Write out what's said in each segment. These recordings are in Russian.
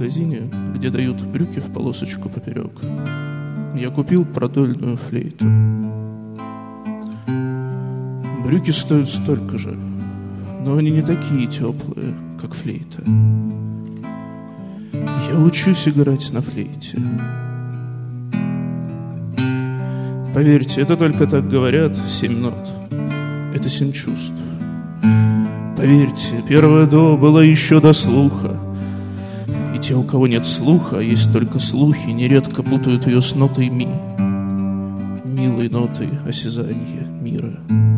магазине, где дают брюки в полосочку поперек, я купил продольную флейту. Брюки стоят столько же, но они не такие теплые, как флейта. Я учусь играть на флейте. Поверьте, это только так говорят 7 нот. Это 7 чувств. Поверьте, первое до было еще до слуха. И те, у кого нет слуха, а есть только слухи, нередко путают ее с нотой ми, милой нотой осязания мира.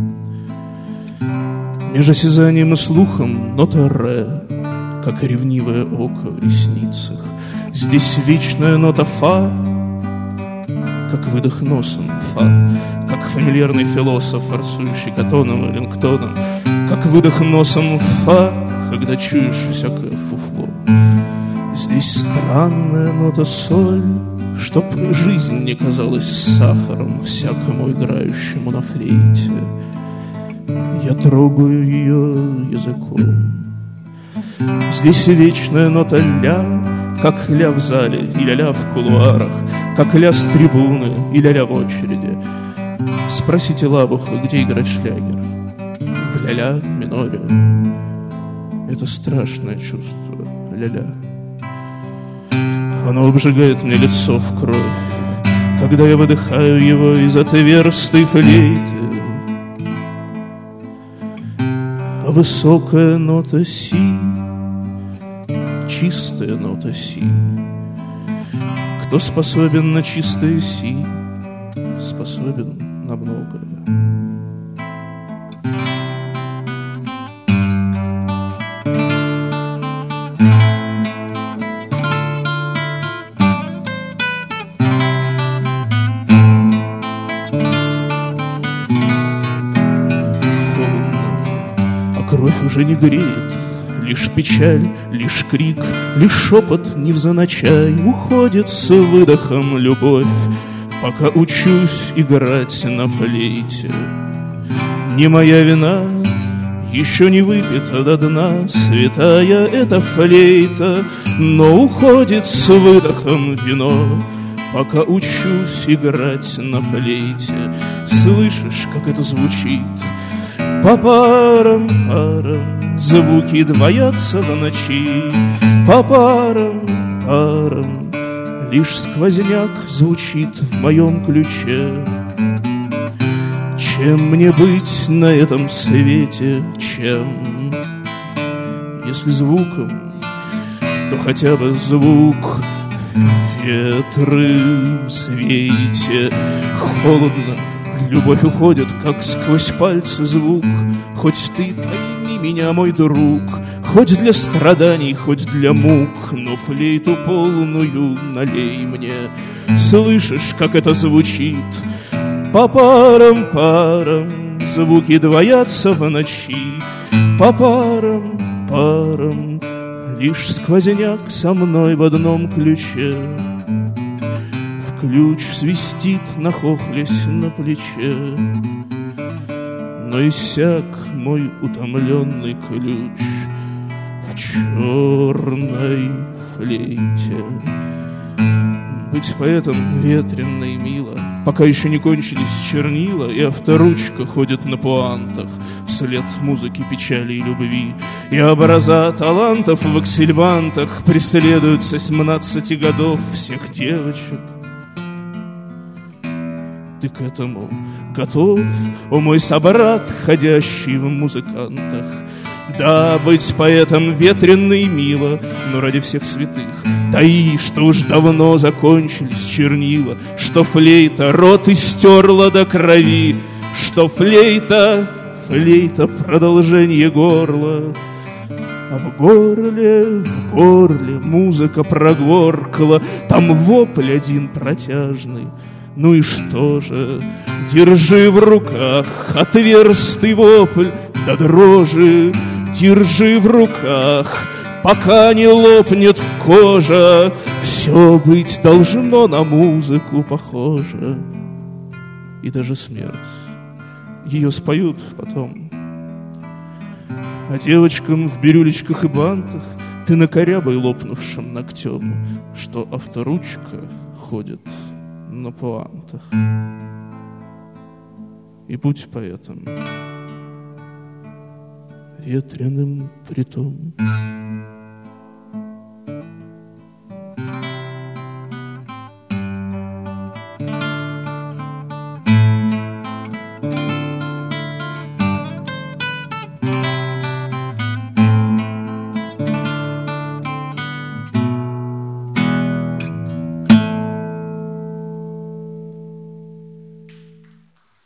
Между осязанием и слухом нота ре, как ревнивое око в ресницах. Здесь вечная нота фа, как выдох носом фа, как фамильярный философ, форсующий Катоном и Лингтоном, как выдох носом фа, когда чуешь всякое фуфло. Здесь странная нота соль, чтоб жизнь не казалась сахаром всякому играющему на флейте. Я трогаю ее языком. Здесь вечная нота ля, как ля в зале и ля-ля в кулуарах, как ля с трибуны и ля-ля в очереди. Спросите Лабуха, где играть шлягер. В ля-ля миноре. Это страшное чувство, ля-ля. Оно обжигает мне лицо в кровь, когда я выдыхаю его из отверстой флейты. А высокая нота си, чистая нота си. Кто способен на чистое си, способен на многое. Кровь уже не греет, лишь печаль, лишь крик, лишь шепот невзначай. Уходит с выдохом любовь, пока учусь играть на флейте. Не моя вина, еще не выпита до дна святая эта флейта, но уходит с выдохом вино, пока учусь играть на флейте. Слышишь, как это звучит? По парам, звуки двоятся в ночи. По парам, лишь сквозняк звучит в моем ключе. Чем мне быть на этом свете, чем? Если звуком, то хотя бы звук. Ветры в свете, холодно. Любовь уходит, как сквозь пальцы звук. Хоть ты пойми меня, мой друг, хоть для страданий, хоть для мук, но флейту полную налей мне. Слышишь, как это звучит? По парам, звуки двоятся в ночи. По парам, лишь сквозняк со мной в одном ключе. Ключ свистит, нахохлясь на плече, но иссяк мой утомленный ключ в черной флейте. Быть поэтом ветренно и мило, пока еще не кончились чернила, и авторучка ходит на пуантах вслед музыки, печали и любви. И образа талантов в аксельбантах преследуют со 17 годов всех девочек. Ты к этому готов, о мой собрат, ходящий в музыкантах? Да, быть поэтом ветренно и мило, но ради всех святых таи, что уж давно закончились чернила, что флейта рот истерла до крови, что флейта продолжение горла. А в горле музыка прогоркла, там вопль один протяжный. Ну и что же, держи в руках отверстый вопль до дрожи, держи в руках, пока не лопнет кожа. Все быть должно на музыку похоже. И даже смерть, ее споют потом. А девочкам в бирюлечках и бантах Ты накорябай лопнувшим ногтем, что авторучка ходит на пуантах. И будь поэтом ветреным притом.